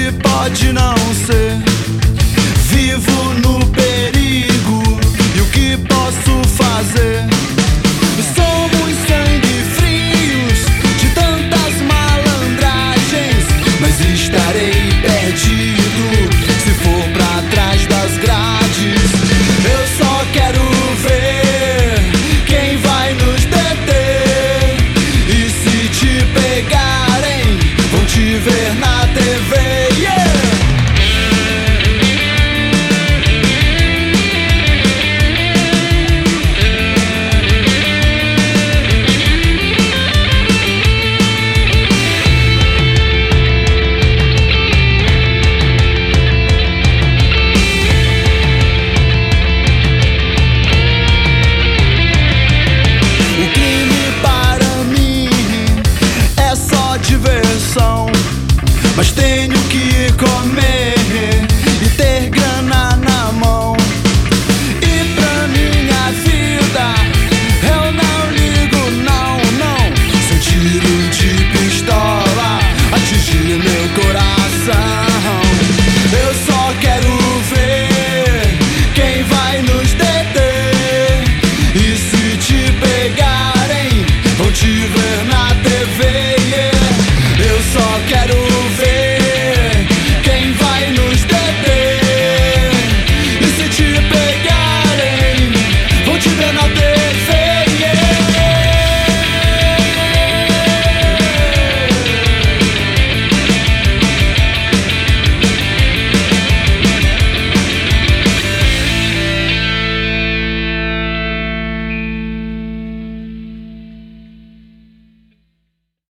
que pode não ser. Vivo no perigo, e o que posso fazer? Somos sangue frios de tantas malandragens, mas estarei perdido se for pra trás das grades. Eu só quero ver quem vai nos deter, e se te pegarem, vão te ver na TV. Mas tenho que comer e ter grana na mão. E pra minha vida eu não ligo, não, não. Se um tiro de pistola atingir meu coração,